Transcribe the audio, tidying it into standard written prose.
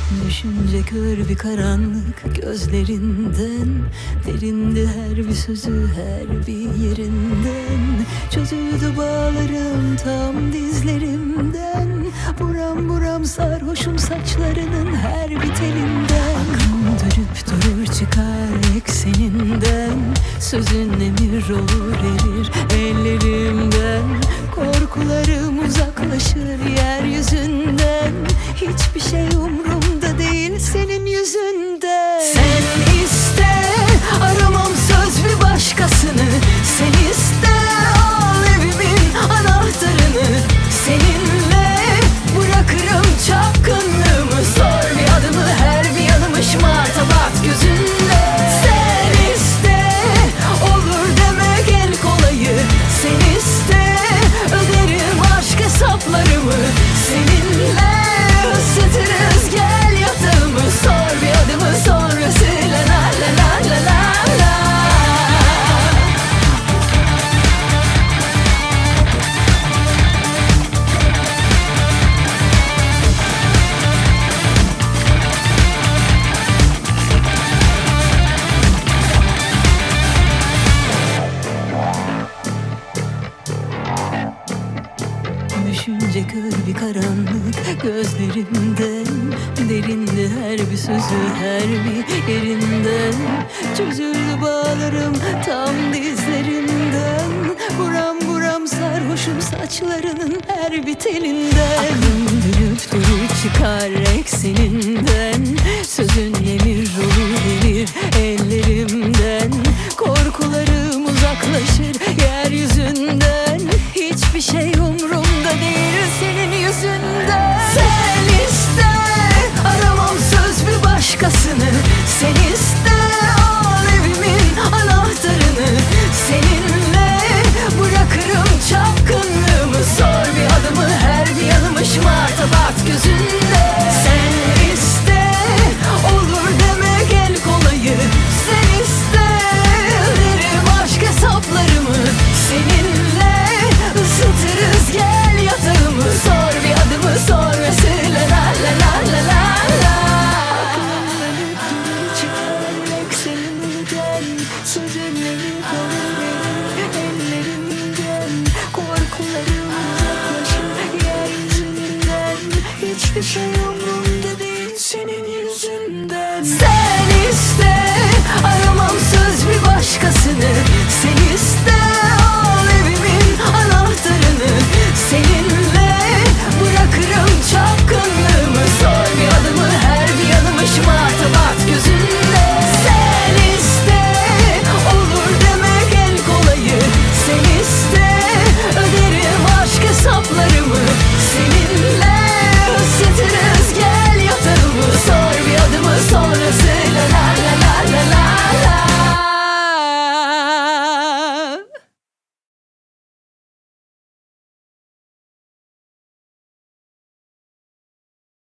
Düşünce kör bir karanlık gözlerinden, derindi her bir sözü her bir yerinden. Çözüldü bağlarım tam dizlerimden, buram buram sarhoşum saçlarının her bir telinden. Aklım dönüp durur çıkar ekseninden, sözün emir olur erir ellerimden. Korkularım uzaklaşır yeryüzünden, hiçbir şey umrumda değil senin yüzünden. Sen iste, aramam söz bir başkasını. Sen iste, al evimin anahtarını. Seninle bırakırım çapkınlığımı. Sor bir adımı, her bir yanımı şımartabat gözünle. Sen iste, olur demek en kolayı. Sen iste, öderim aşk hesaplarımı. Seninle ısıtırız gel yatağımı. Sor bir adımı sonrası la la la la la la la. Düşünce kör bir karanlık gözlerimden, derindi her bir sözü her bir yerinden. Çözüldü bağlarım tam dizlerimden, buram buram sarhoşum saçlarının her bir telinden. Aklım dönüp durur çıkar ekseninden, sözün emir olur erir ellerimden. Korkularım uzaklaşır yeryüzünden, hiçbir şey umurumda